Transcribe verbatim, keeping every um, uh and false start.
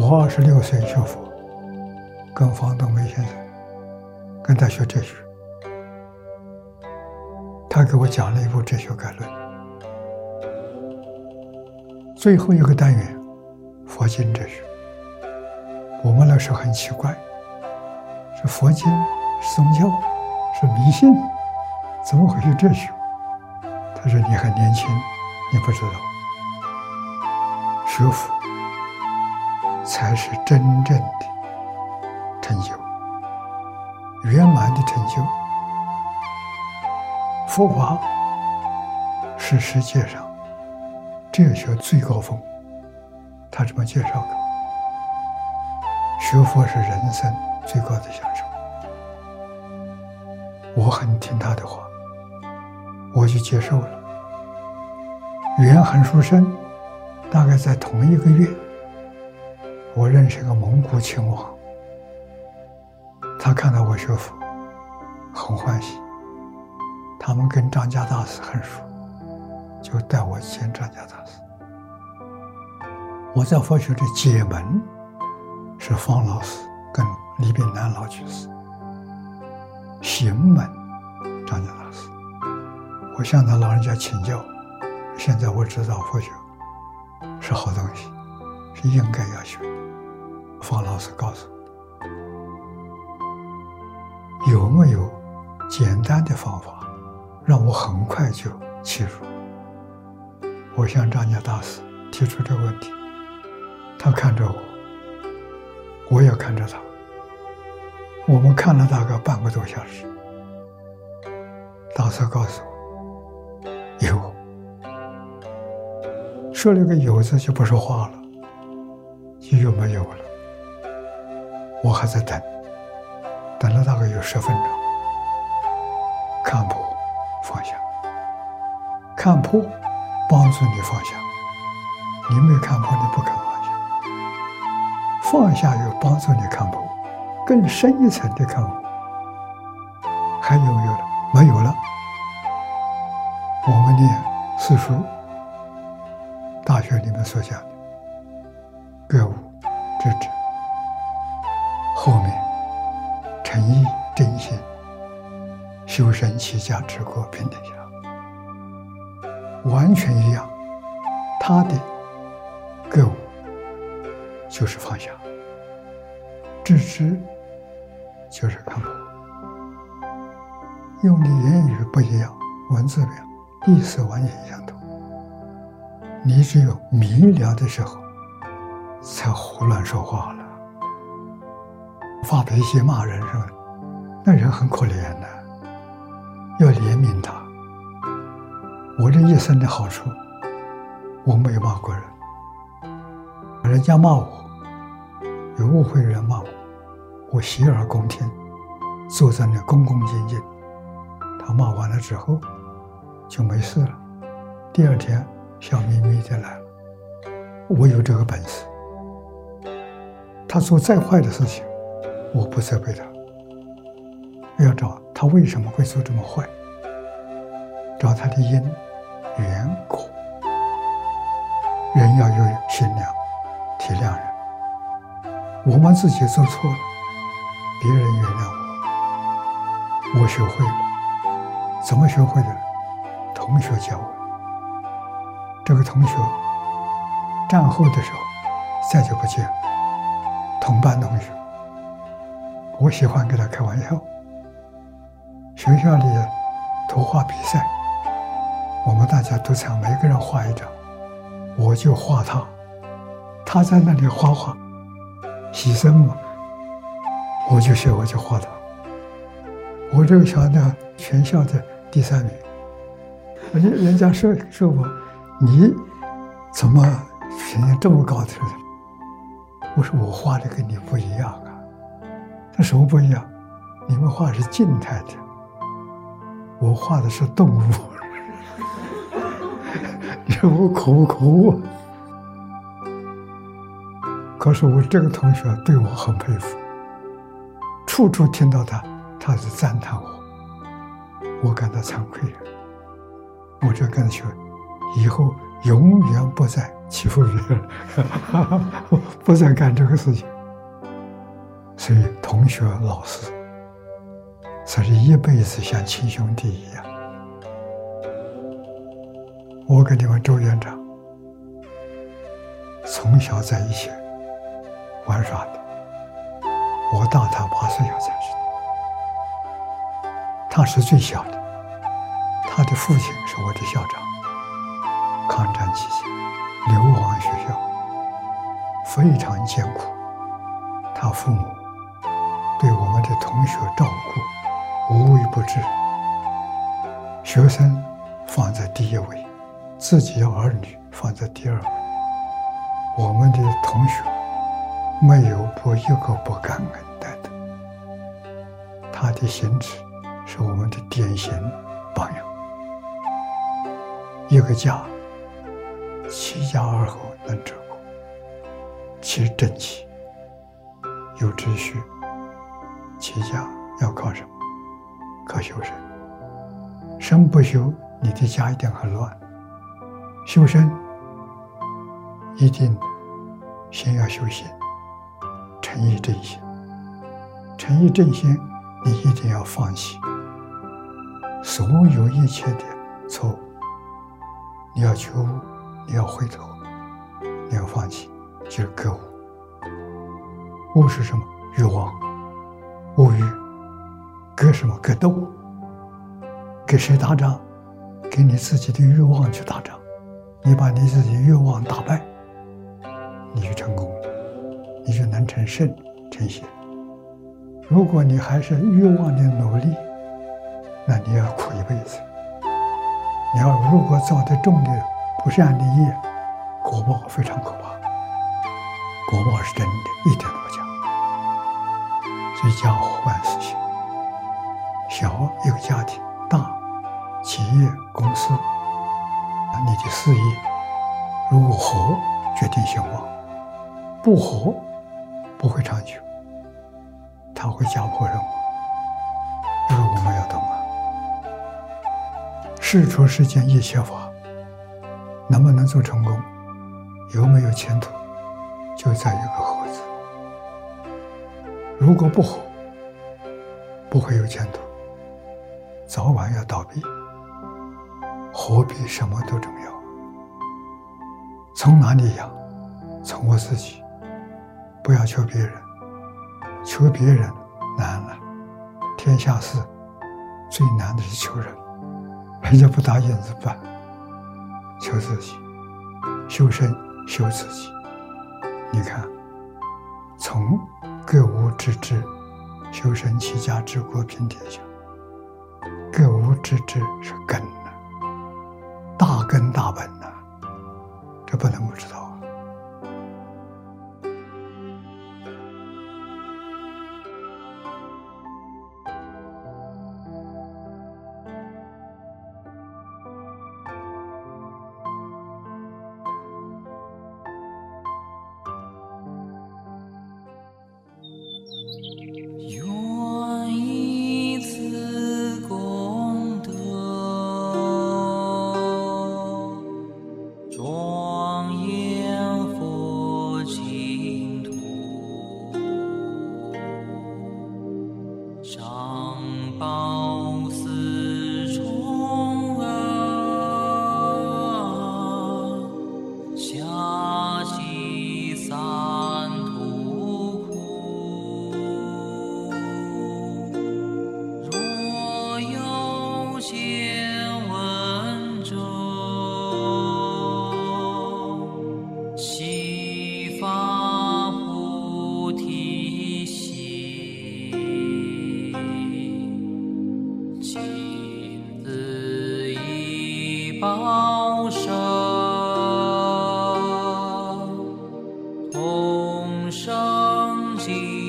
我二十六岁学佛，跟方东梅先生跟他学哲学，他给我讲了一部哲学概论。最后一个单元，佛经哲学。我们那时候很奇怪，是佛经，是宗教，是迷信，怎么会是哲学？他说你很年轻，你不知道，学佛才是真正的成就，圆满的成就。佛法是世界上哲学最高峰，他这么介绍的。学佛是人生最高的享受。我很听他的话，我就接受了。缘很殊胜，大概在同一个月，我认识一个蒙古亲王，他看到我学佛，很欢喜。他们跟张家大师很熟，就带我见张家大师。我在佛学的解门是方老师跟李炳南老居士，行门张家大师。我向他老人家请教，现在我知道佛学是好东西，是应该要学的。方老师告诉我，有没有简单的方法让我很快就切入？我向张家大师提出这个问题，他看着我，我也看着他，我们看了大概半个多小时。大师告诉我有，说了个有字就不说话了，就又没有了。我还在等，等了大概有十分钟，看破放下，看破帮助你放下，你没看破你不肯放下，放下又帮助你看破，更深一层的看破。还有没有了？没有了。我们念四书，大学里面所讲的格物致知，后面诚意正心，修身齐家治国平天下，完全一样。他的格物就是放下，致知就是看破。用的言语不一样，文字不一样，意思完全相同。你只有迷了的时候才胡乱说话了，发脾气骂人是吧？那人很可怜的，要怜悯他。我这一生的好处，我没有骂过人，人家骂我，有误会人骂我，我洗耳恭听，坐在那恭恭敬敬。他骂完了之后就没事了，第二天笑眯眯的来了。我有这个本事。他做再坏的事情，我不责备他，要找他为什么会做这么坏，找他的因缘果。人要有心量，体谅人。我们自己做错了，别人原谅我，我学会了。怎么学会的？同学教我。这个同学战后的时候再就不见了，同班同学。我喜欢跟他开玩笑。学校里图画比赛，我们大家都想每个人画一张，我就画他，他在那里画画，牺牲嘛，我就学，我就画他。我这个小的全校的第三名，人人家说说我，你怎么评价这么高的？我说我画的跟你不一样啊。那什么不一样？你们画是静态的，我画的是动物。你说我可不可恶？可是我这个同学对我很佩服，处处听到他，他是赞叹我，我感到惭愧。我就跟他说，以后永远不再欺负别人，不再干这个事情。所以同学老师才是一辈子像亲兄弟一样。我跟你们周院长从小在一起玩耍的，我大他八岁要才知道。他是最小的，他的父亲是我的校长。抗战期间流亡学校，非常艰苦。他父母对我们的同学照顾无微不至，学生放在第一位，自己儿女放在第二位。我们的同学没有不一个不感恩戴德。他的行止是我们的典型榜样。一个家齐家二口能治国，其正气有秩序。齐家要靠什么？靠修身。身不修，你的家一定很乱。修身一定先要修心，诚意正心。诚意正心，你一定要放弃所有一切的错误。你要觉悟，你要回头，你要放弃，就是格物。物是什么？欲望，物欲。格什么？格斗。给谁打仗？给你自己的欲望去打仗。你把你自己欲望打败，你就成功了，你就能成圣成贤。如果你还是欲望的奴隶，那你要苦一辈子。你要如果造的重的不善的业，果报非常可怕。果报是真的，一点都不假。所以家和万事兴。小一个家庭，大企业公司，你的事业如果和，决定兴旺；不和，不会长久，它会家破人亡。这个我们要懂啊。事出世间一切法，能不能做成功，有没有前途，就在一个和字。如果不和，不会有前途，早晚要倒闭。和比什么都重要。从哪里养？从我自己。不要求别人，求别人难了。天下事最难的是求人，人家不答应怎么办？求自己，修身修自己。你看，从格物致知，修身齐家治国平天下。格物致知是根呢，大根大本呢，这不能不知道。 报身同生尽